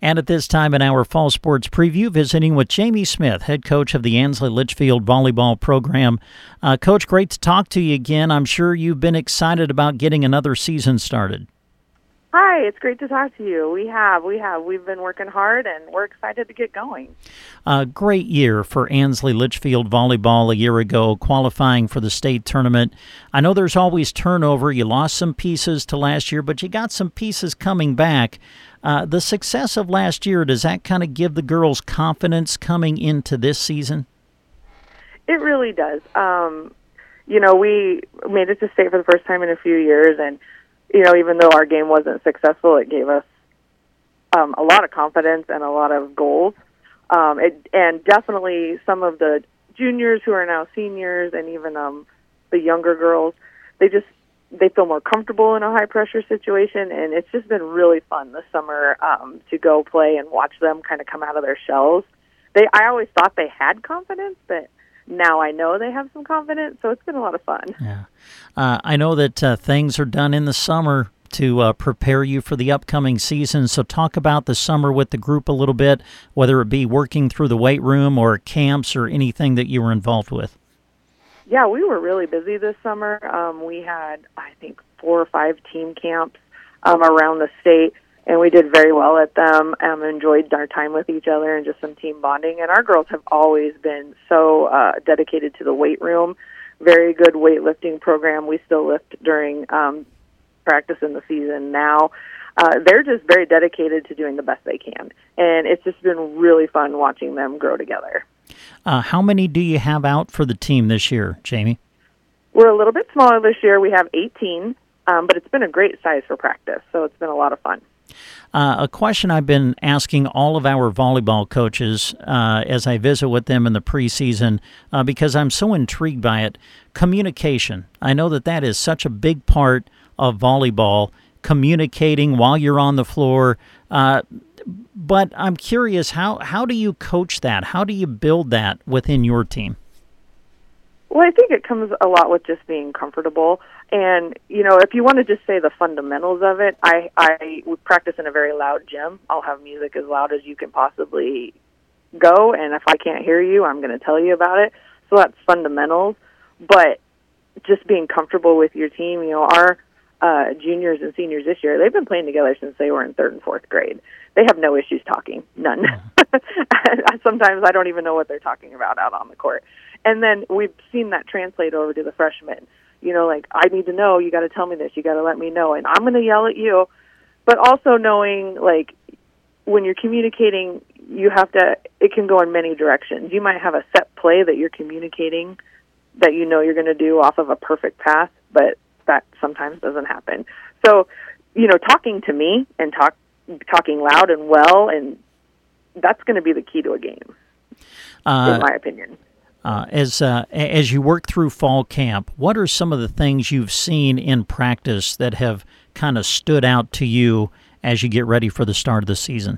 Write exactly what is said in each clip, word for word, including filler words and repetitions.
And at this time in our fall sports preview, visiting with Jamie Smith, head coach of the Ansley Litchfield volleyball program. Uh, Coach, great to talk to you again. I'm sure you've been excited about getting another season started. Hi, it's great to talk to you. We have, we have. We've been working hard, and we're excited to get going. A great year for Ansley Litchfield volleyball a year ago, qualifying for the state tournament. I know there's always turnover. You lost some pieces to last year, but you got some pieces coming back. Uh, the success of last year, does that kind of give the girls confidence coming into this season? It really does. Um, you know, we made it to state for the first time in a few years, and you know, even though our game wasn't successful, it gave us um, a lot of confidence and a lot of goals. Um, it, and definitely some of the juniors who are now seniors and even um, the younger girls, they just they feel more comfortable in a high-pressure situation, and it's just been really fun this summer um, to go play and watch them kind of come out of their shells. They, I always thought they had confidence, but now I know they have some confidence, so it's been a lot of fun. Yeah, uh, I know that uh, things are done in the summer to uh, prepare you for the upcoming season, so talk about the summer with the group a little bit, whether it be working through the weight room or camps or anything that you were involved with. Yeah, we were really busy this summer. Um, we had, I think, four or five team camps um, around the state, and we did very well at them, um, enjoyed our time with each other and just some team bonding. And our girls have always been so uh, dedicated to the weight room. Very good weightlifting program. We still lift during um, practice in the season now. Uh, they're just very dedicated to doing the best they can. And it's just been really fun watching them grow together. Uh, how many do you have out for the team this year, Jamie? We're a little bit smaller this year. We have eighteen, um, but it's been a great size for practice, so it's been a lot of fun. Uh, a question I've been asking all of our volleyball coaches uh, as I visit with them in the preseason, uh, because I'm so intrigued by it, communication. I know that that is such a big part of volleyball, communicating while you're on the floor. Uh, but I'm curious, how, how do you coach that? How do you build that within your team? Well, I think it comes a lot with just being comfortable. And, you know, if you want to just say the fundamentals of it, I, I would practice in a very loud gym. I'll have music as loud as you can possibly go, and if I can't hear you, I'm going to tell you about it. So that's fundamentals. But just being comfortable with your team, you know, our uh, juniors and seniors this year, they've been playing together since they were in third and fourth grade. They have no issues talking, none. Sometimes I don't even know what they're talking about out on the court. And then we've seen that translate over to the freshmen. You know, like, I need to know, you got to tell me this, you got to let me know, and I'm going to yell at you. But also knowing, like, when you're communicating, you have to, it can go in many directions. You might have a set play that you're communicating that you know you're going to do off of a perfect path, but that sometimes doesn't happen. So, you know, talking to me and talk, talking loud and well, and that's going to be the key to a game, uh, in my opinion. Uh, as uh, as you work through fall camp, what are some of the things you've seen in practice that have kind of stood out to you as you get ready for the start of the season?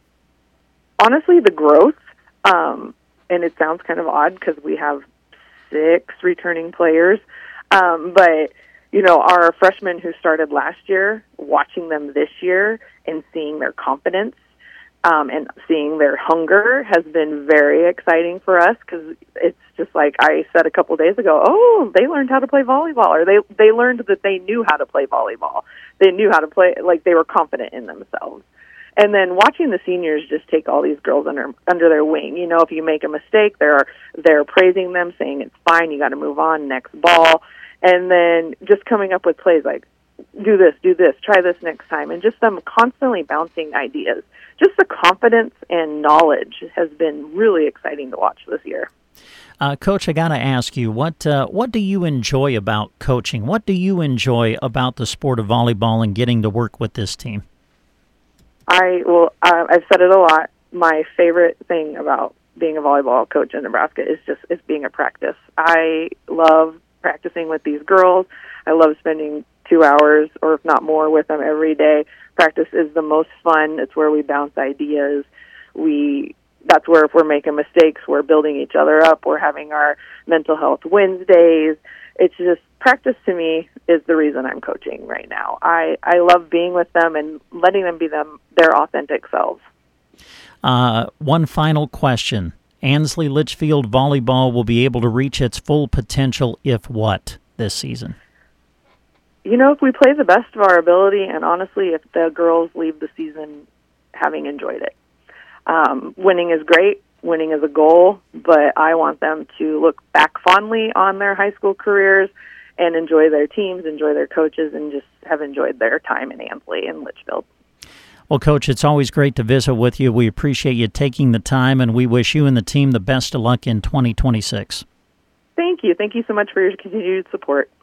Honestly, the growth, um, and it sounds kind of odd because we have six returning players, um, but, you know, our freshmen who started last year, watching them this year and seeing their confidence, Um, and seeing their hunger has been very exciting for us because it's just like I said a couple of days ago, oh, they learned how to play volleyball, or they they learned that they knew how to play volleyball. They knew how to play, like they were confident in themselves. And then watching the seniors just take all these girls under under their wing. You know, if you make a mistake, they're they're praising them, saying it's fine, you got to move on, next ball. And then just coming up with plays like, do this, do this, try this next time, and just them constantly bouncing ideas. Just the confidence and knowledge has been really exciting to watch this year. Uh, Coach, I got to ask you, what uh, what do you enjoy about coaching? What do you enjoy about the sport of volleyball and getting to work with this team? I well, uh, I've said it a lot. My favorite thing about being a volleyball coach in Nebraska is just is being at practice. I love practicing with these girls. I love spending two hours or if not more with them every day. Practice is the most fun. It's where we bounce ideas. We that's where if we're making mistakes, we're building each other up. We're having our mental health Wednesdays. It's just practice to me is the reason I'm coaching right now. I, I love being with them and letting them be them their authentic selves. Uh, one final question. Ansley Litchfield Volleyball will be able to reach its full potential if what this season? You know, if we play the best of our ability, and honestly, if the girls leave the season having enjoyed it. Um, winning is great. Winning is a goal, but I want them to look back fondly on their high school careers and enjoy their teams, enjoy their coaches, and just have enjoyed their time in Ansley and Litchfield. Well, Coach, it's always great to visit with you. We appreciate you taking the time, and we wish you and the team the best of luck in twenty twenty-six. Thank you. Thank you so much for your continued support.